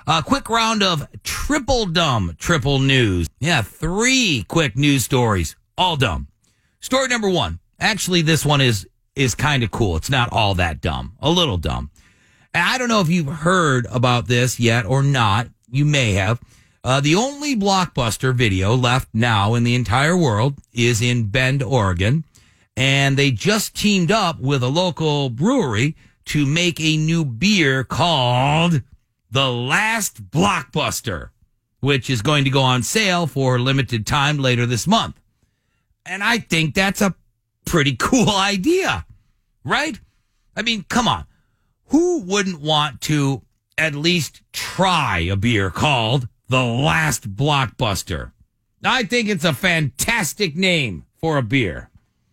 A quick round of triple dumb triple news. Yeah, 3 quick news stories, all dumb. Story number 1. Actually, this one is kind of cool. It's not all that dumb. A little dumb. And I don't know if you've heard about this yet or not. You may have. The only Blockbuster video left now in the entire world is in Bend, Oregon. And they just teamed up with a local brewery to make a new beer called The Last Blockbuster, which is going to go on sale for limited time later this month. And I think that's a pretty cool idea, right? I mean, come on. Who wouldn't want to at least try a beer called The Last Blockbuster? I think it's a fantastic name for a beer.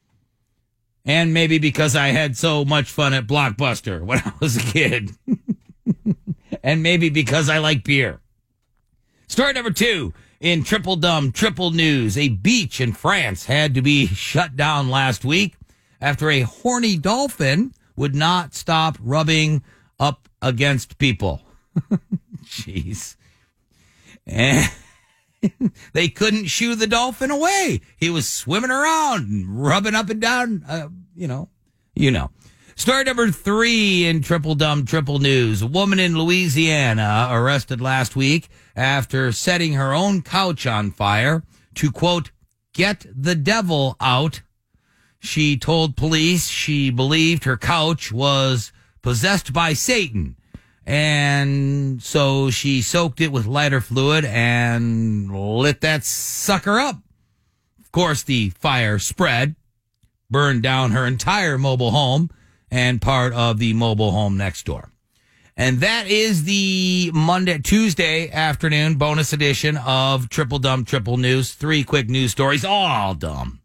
And maybe because I had so much fun at Blockbuster when I was a kid. And maybe because I like beer. Story number 2 in Triple Dumb Triple News. A beach in France had to be shut down last week after a horny dolphin would not stop rubbing up against people. Jeez. And they couldn't shoo the dolphin away. He was swimming around and rubbing up and down, you know. Story number 3 in Triple Dumb Triple News. A woman in Louisiana arrested last week after setting her own couch on fire to, quote, get the devil out. She told police she believed her couch was possessed by Satan. And so she soaked it with lighter fluid and lit that sucker up. Of course, the fire spread, burned down her entire mobile home and part of the mobile home next door. And that is the Tuesday afternoon bonus edition of Triple Dumb Triple News. 3 quick news stories, all dumb.